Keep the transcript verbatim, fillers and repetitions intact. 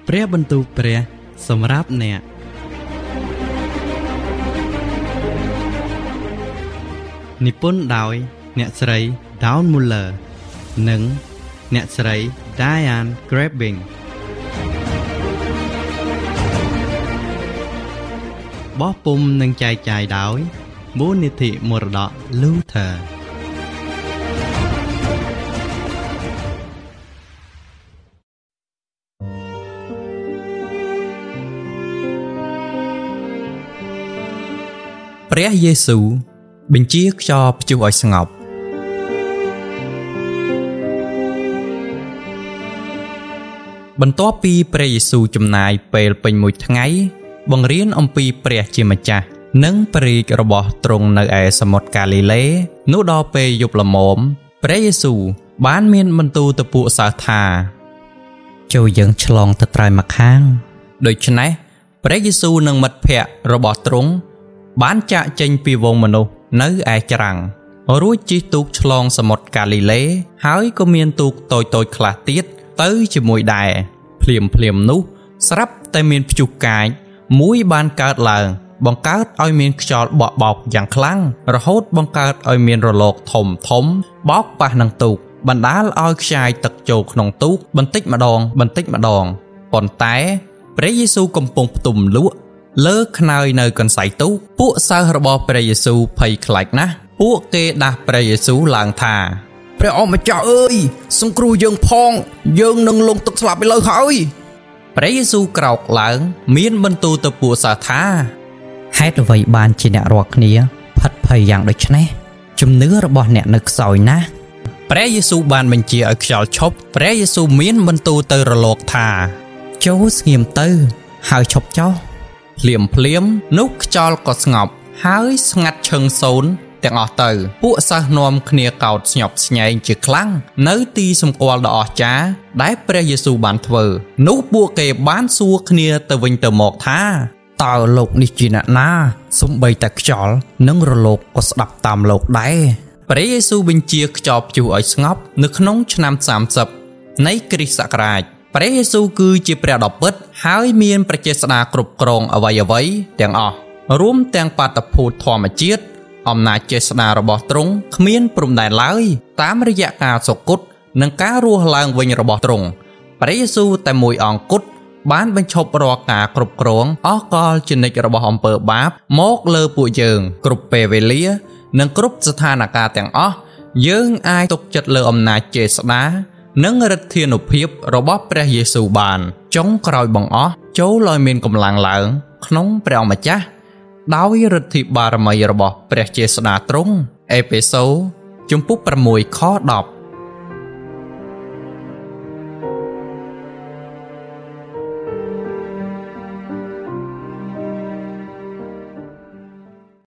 ព្រះបន្ទូលព្រះសម្រាប់អ្នកនិពន្ធដោយអ្នកស្រី Dawn Muller និងអ្នកស្រី Diane Grabbing បោះពុំនឹងចែកចាយដោយមូលនិធិមរតក Lutherព្រះយេស៊ូវបញ្ជាខ្យល់ព្យុះឲ្យស្ងប់បន្ទាប់ពីព្រះយេស៊ូវចំណាយពេលពេញមួយថ្ងៃបង្រៀនអំពីព្រះជាម្ចាស់និងព្រះរាជរបស់ទ្រង់នៅឯសមុទ្រកាលីលេនោះដល់ពេលយប់ល្មមព្រះយេស៊ូវបានមានបន្ទូលទៅពួកសិស្សថាចូលយើងឆ្លងទៅត្រើយម្ខាងដូច្នេះព្រះយេស៊ូវនិងមិត្តភ័ក្តិរបស់ទ្រង់បានចាកចេញពីវងមនុស្សនៅឯច្រាំងរួចជិះទូកឆ្លងសមុទ្រកាលីលេហើយក៏មានទូកតូចតូចខ្លះទៀតទៅជាមួយដែរភ្លាមភ្លាមនោះស្រាប់តែមានព្យុះកាចមួយបានកើតឡើងបង្កើតឲ្យមានខ្យល់បក់បោកយ៉ាងខ្លាំងរហូតបង្កើតឲ្យមានរលកធំធំបោកប៉ះនឹងទូកបណ្ដាលឲ្យខ្យាយទឹកចូលក្នុងទូកបន្តិចម្ដងបន្តិចម្ដងប៉ុន្តែព្រះយេស៊ូវកំពុងផ្ទុំលក់លើខ្នើយនៅកន្សែងទូកពួកសិស្សរបស់ព្រះយេស៊ូវភ័យខ្លាចណាស់ពួកគេដាស់ព្រះយេស៊ូវឡើងថាព្រះអម្ចាស់អើយសង្គ្រោះយើងផងយើងនឹងលង់ទឹកស្លាប់ឥឡូវហើយព្រះយេស៊ូវក្រោកឡើងមានបន្ទូលទៅពួកសិស្សថាហេតុអ្វីបានជាអ្នករាល់គ្នាផិតភ័យយ៉ាងដូចនេះជំនឿរបស់អ្នកនៅខ្សោយណាស់ព្រះយេស៊ូវបានបញ្ជាឲ្យខ្យល់ឈប់ព្រះយេស៊ូវមានបន្ទូលទៅរលកថាចូលស្ងៀមទៅហើយឈប់ចុះភ្លាមភ្លាមនោះខ្យល់ក៏ស្ងប់ហើយស្ងាត់ឈឹងសូន្យទាំងអស់ទៅពួកសិស្សនាំគ្នាកោតស្ញប់ស្ញែងជាខ្លាំងនៅទីសម្គាល់ដ៏អស្ចារ្យដែលព្រះយេស៊ូវបានធ្វើនោះពួកគេបានសួរគ្នាទៅវិញទៅមកថាតើលោកនេះជាអ្នកណាសូម្បីតែខ្យល់និងរលកក៏ស្ដាប់តាមលោកដែរព្រះយេស៊ូវបញ្ជាខ្យល់ព្យុះឲ្យស្ងប់នៅក្នុងឆ្នាំសាមសិបនៃគ្រិស្តសករាជព្រះយេស៊ូវគឺជាព្រះដ៏ពិតហើយមានព្រះចេស្តាគ្រប់គ្រងអ្វីអ្វីទាំងអស់រួមទាំងបាតុភូតធម្មជាតិអំណាចចេស្តារបស់ទ្រង់គ្មានព្រំដែនឡើយតាមរយៈការសុគតនិងការរស់ឡើងវិញរបស់ទ្រង់ព្រះយេស៊ូវតែមួយអង្គគត់បានបញ្ឈប់រាល់ការគ្រប់គ្រងអស់កលជានិច្ចរបស់អំពើបាបមកលើពួកយើងគ្រប់ពេលវេលានិងគ្រប់ស្ថានភាពទាំងអស់យើងអាចទុកចិត្តលើអំណាចចេស្តានិងឫទ្ធានុភាពរបស់ព្រះយេស៊ូវបានចុងក្រោយបង្អស់ចូលឲ្យមានកម្លាំងឡើងក្នុងព្រះម្ចាស់ដោយឫទ្ធាបារមីរបស់ព្រះចេស្តាទ្រង់អេផេសូជំពូកប្រាំមួយខដប់